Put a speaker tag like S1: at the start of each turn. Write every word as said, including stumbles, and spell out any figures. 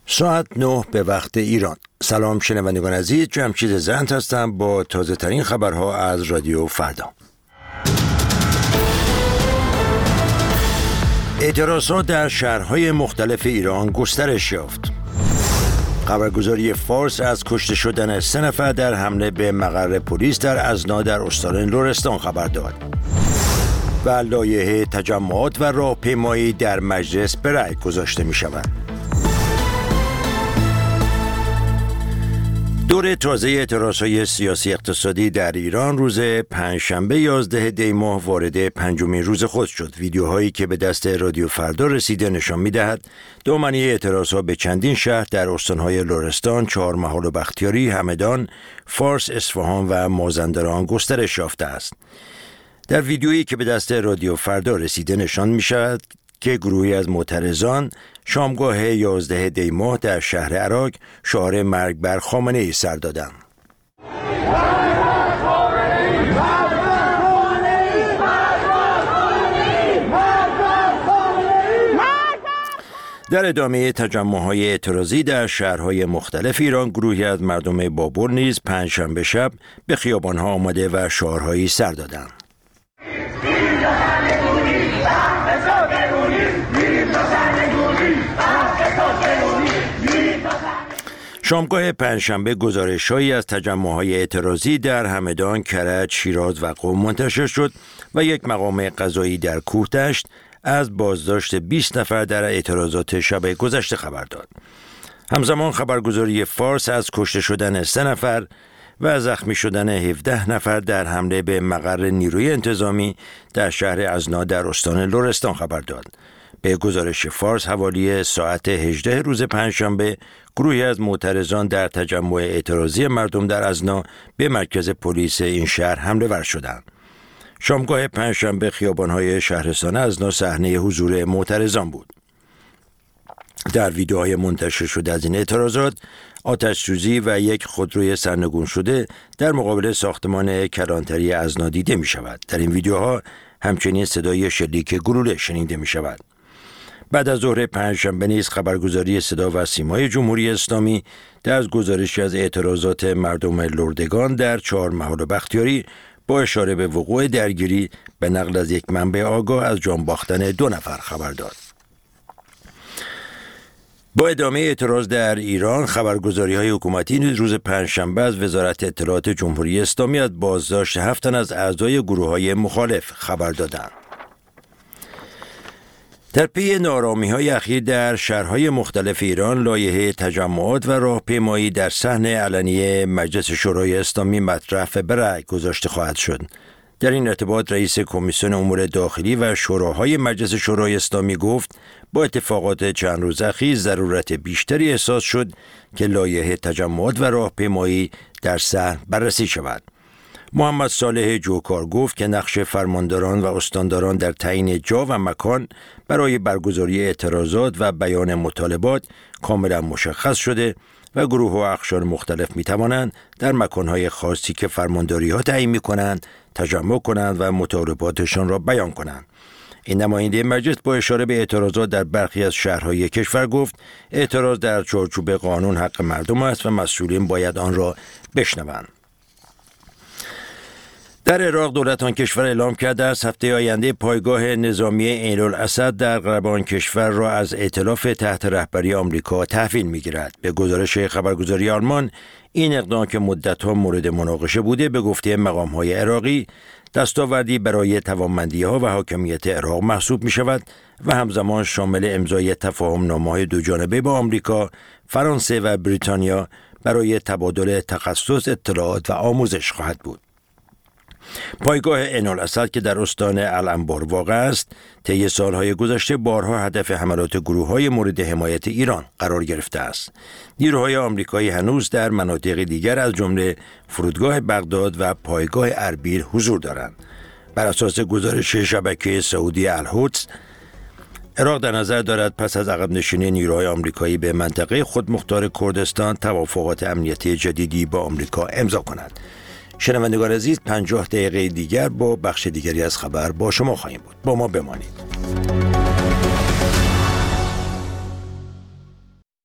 S1: ساعت نه به وقت ایران. سلام شنوندگان عزیز، جمشید زند هستم با تازه ترین خبرها از رادیو فردا. اعتراضات در شهرهای مختلف ایران گسترش یافت. خبرگزاری فارس از کشته شدن سه نفر در حمله به مقر پلیس در ازنا در استان لرستان خبر داد. و لایحه تجمعات و راهپیمایی در مجلس به رأی گذاشته می شود. دور تازه اعتراضهای سیاسی اقتصادی در ایران روز پنجشنبه یازده دی ماه وارد پنجمین روز خود شد. ویدیوهایی که به دست رادیو فردا رسیده نشان می‌دهد دامنه اعتراضها به چندین شهر در استان‌های لرستان، چهارمحال و بختیاری، همدان، فارس، اصفهان و مازندران گسترش یافته است. در ویدیویی که به دست رادیو فردا رسیده نشان می‌شود که گروهی از معترضان شامگاه یازده دی ماه در شهر عراق شعار مرگ بر خامنه‌ای سر دادند. در ادامه تجمع‌های اعتراضی در شهرهای مختلف ایران، گروهی از مردم بابل نیز پنجشنبه شب به خیابان‌ها آمده و شعارهایی سر دادند. شامگاه پنجشنبه گزارش‌هایی از تجمع‌های اعتراضی در همدان، کرج، شیراز و قم منتشر شد و یک مقام قضایی در کوهدشت از بازداشت بیست نفر در اعتراضات شب گذشته خبر داد. همزمان خبرگزاری فارس از کشته شدن سه نفر و زخمی شدن هفده نفر در حمله به مقر نیروی انتظامی در شهر ازنا در استان لرستان خبر داد. به گزارش فارس حوالی ساعت هجده روز پنجشنبه، گروهی از معترضان در تجمع اعتراضی مردم در ازنا به مرکز پلیس این شهر حمله ور شدند. شامگاه پنجشنبه خیابان‌های شهرستان ازنا صحنه حضور معترضان بود. در ویدیوهای منتشر شده از این اعتراضات، آتش‌سوزی و یک خودروی سرنگون شده در مقابل ساختمان کلانتری ازنا دیده می شود. در این ویدیوها همچنین صدای شلیک گلوله شنیده می شود. بعد از ظهر پنجشنبه نیز خبرگزاری صدا و سیمای جمهوری اسلامی در گزارشی از اعتراضات مردم لردگان در چهارمحال و بختیاری با اشاره به وقوع درگیری به نقل از یک منبع آگاه از جان باختن دو نفر خبر داد. با ادامه اعتراض در ایران، خبرگزاری‌های حکومتی نیز روز پنجشنبه از وزارت اطلاعات جمهوری اسلامی از بازداشت هفت تن از اعضای گروه‌های مخالف خبر دادند. در پی ناآرامی‌های اخیر در شهرهای مختلف ایران، لایحه تجمعات و راهپیمایی در صحن علنی مجلس شورای اسلامی مطرح به رأی گذاشته خواهد شد. در این ارتباط رئیس کمیسیون امور داخلی و شوراهای مجلس شورای اسلامی گفت با اتفاقات چند روز اخیر ضرورت بیشتری احساس شد که لایحه تجمعات و راهپیمایی در صحن بررسی شود. محمد صالح جوکار گفت که نقش فرمانداران و استانداران در تعیین جا و مکان برای برگزاری اعتراضات و بیان مطالبات کاملا مشخص شده و گروه و اقشار مختلف می توانند در مکانهای خاصی که فرمانداری ها تعیین می کنند تجمع کنند و مطالباتشان را بیان کنند. این نماینده مجلس با اشاره به اعتراضات در برخی از شهرهای کشور گفت اعتراض در چارچوب قانون حق مردم است و مسئولین باید آن را بشنوند. در عراق دولت آن کشور اعلام کرده است هفته آینده پایگاه نظامی عین الاسد در غرب آن کشور را از ائتلاف تحت رهبری آمریکا تحویل می‌گیرد. به گزارش خبرگزاری آلمان، این اقدام که مدت‌ها مورد مناقشه بوده به گفته مقام‌های عراقی دستاوردی برای توانمندی‌ها و حاکمیت عراق محسوب می‌شود و همزمان شامل امضای تفاهم‌نامه‌های دوجانبه با آمریکا، فرانسه و بریتانیا برای تبادل تخصص، اطلاعات و آموزش خواهد بود. پایگاه عین الاسد که در استان الانبار واقع است، طی سالهای گذشته بارها هدف حملات گروه‌های مورد حمایت ایران قرار گرفته است. نیروهای آمریکایی هنوز در مناطق دیگر از جمله فرودگاه بغداد و پایگاه اربیل حضور دارند. بر اساس گزارش شبکه سعودی القدس، عراق در نظر دارد پس از عقب نشینی نیروهای آمریکایی به منطقه خودمختار کردستان توافقات امنیتی جدیدی با آمریکا امضا کند. شنوندگان عزیز، پنجاه دقیقه دیگر با بخش دیگری از خبر با شما خواهیم بود. با ما بمانید.